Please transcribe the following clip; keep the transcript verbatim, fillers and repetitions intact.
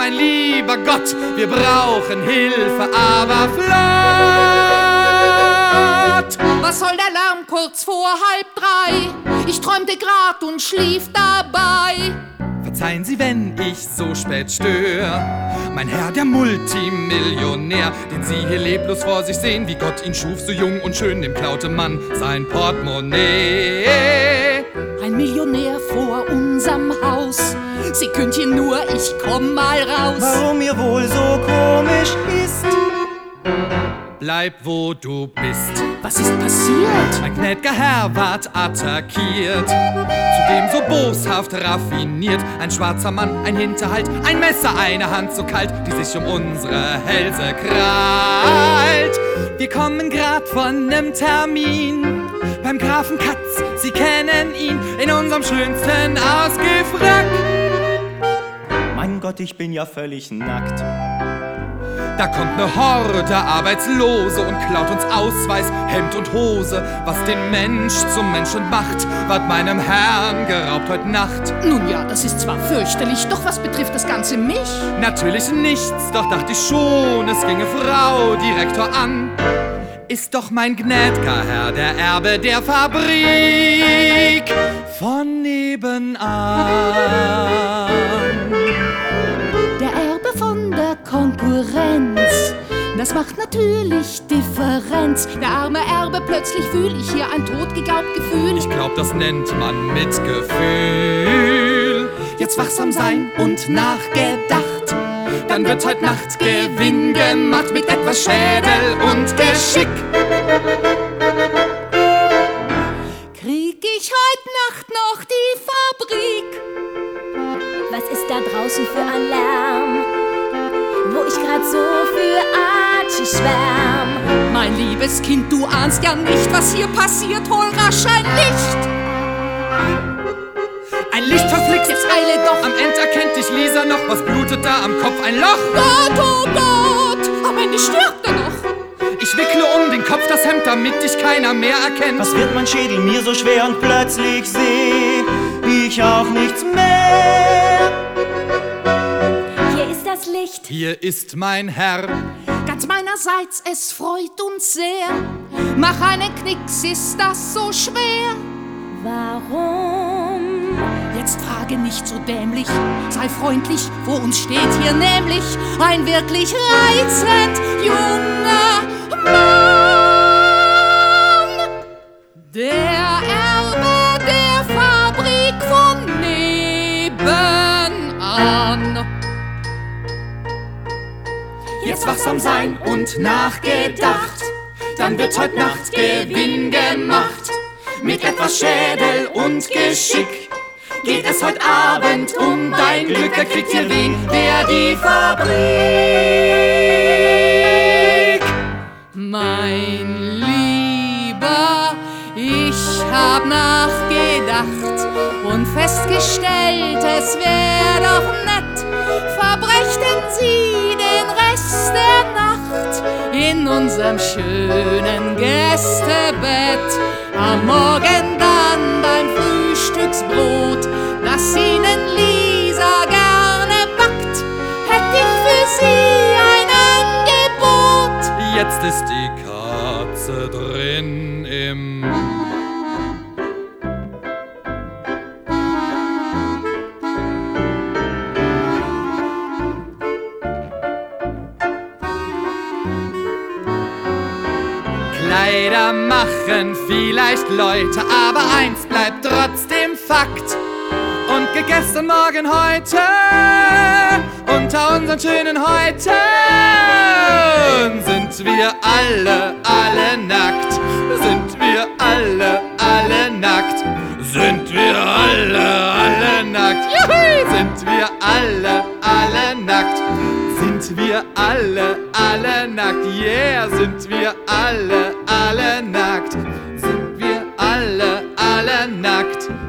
mein lieber Gott, wir brauchen Hilfe, aber flott. Was soll der Lärm kurz vor halb drei? Ich träumte grad und schlief dabei. Verzeihen Sie, wenn ich so spät störe. Mein Herr, der Multimillionär, den Sie hier leblos vor sich sehen, wie Gott ihn schuf, so jung und schön, dem klaute man sein Portemonnaie. Ein Millionär vor unserem Haus. Sie könnt hier nur, ich komm mal raus. Warum ihr wohl so komisch ist? Bleib, wo du bist. Was ist passiert? Mein gnäd'ger Herr ward attackiert, zudem so boshaft raffiniert. Ein schwarzer Mann, ein Hinterhalt, ein Messer, eine Hand so kalt, die sich um unsere Hälse krallt. Wir kommen grad von nem Termin beim Grafen Katz, Sie kennen ihn, in unserem schönsten Ausgehfrack. Mein Gott, ich bin ja völlig nackt. Da kommt ne Horde Arbeitslose und klaut uns Ausweis, Hemd und Hose. Was den Mensch zum Menschen macht, ward meinem Herrn geraubt heut Nacht. Nun ja, das ist zwar fürchterlich, doch was betrifft das Ganze mich? Natürlich nichts, doch dachte ich schon, es ginge Frau Direktor an. Ist doch mein gnäd'ger Herr der Erbe der Fabrik von nebenan. Der Erbe von der Konkurrenz, das macht natürlich Differenz. Der arme Erbe, plötzlich fühl ich hier ein totgeglaubt Gefühl. Ich glaub, das nennt man Mitgefühl. Jetzt wachsam sein und nachgedacht, dann wird heut Nacht Gewinn gemacht mit etwas Schädel und Geschick. Krieg ich heut Nacht noch die Fabrik? Was ist da draußen für ein Lärm, wo ich grad so für Archie schwärm? Mein liebes Kind, du ahnst ja nicht, was hier passiert. Hol rasch ein Licht. Ein Licht verflixt, jetzt eile doch. Am End erkennt dich Lisa noch, was blutet da am Kopf? Ein Loch. Gott, oh Gott, am Ende stirbt er noch. Ich wickle um den Kopf das Hemd, damit dich keiner mehr erkennt. Was wird mein Schädel mir so schwer und plötzlich seh ich auch nichts mehr? Hier ist das Licht. Hier ist mein Herr. Ganz meinerseits, es freut uns sehr. Mach einen Knicks, ist das so schwer? Warum? Jetzt frage nicht so dämlich, sei freundlich, vor uns steht hier nämlich ein wirklich reizend junger Mann. Der Erbe der Fabrik von nebenan. Jetzt wachsam sein und nachgedacht, dann wird heut Nacht Gewinn gemacht. Mit etwas Schädel und Geschick geht es heut Abend um dein Glück. Wer kriegt hier wen? Wer die Fabrik? Mein Lieber, ich hab nachgedacht und festgestellt, es wär doch nett, verbrächten Sie den Rest der Nacht in unserem schönen Gästebett. Am Morgen dann beim Frühstücksbrot, das Ihnen Lisa gerne backt, hätt ich für Sie ein Angebot. Jetzt ist die Katze drin im... Kleider machen vielleicht Leute, aber eins bleibt trotzdem Fakt. Und gegessen morgen heute, unter unseren schönen Häuten, sind wir alle, alle nackt. Sind wir alle, alle nackt. Sind wir alle, alle nackt. Juhu! Sind wir alle, alle nackt. Sind wir alle, alle nackt. Yeah, sind wir alle, alle nackt. Sind wir alle, alle nackt.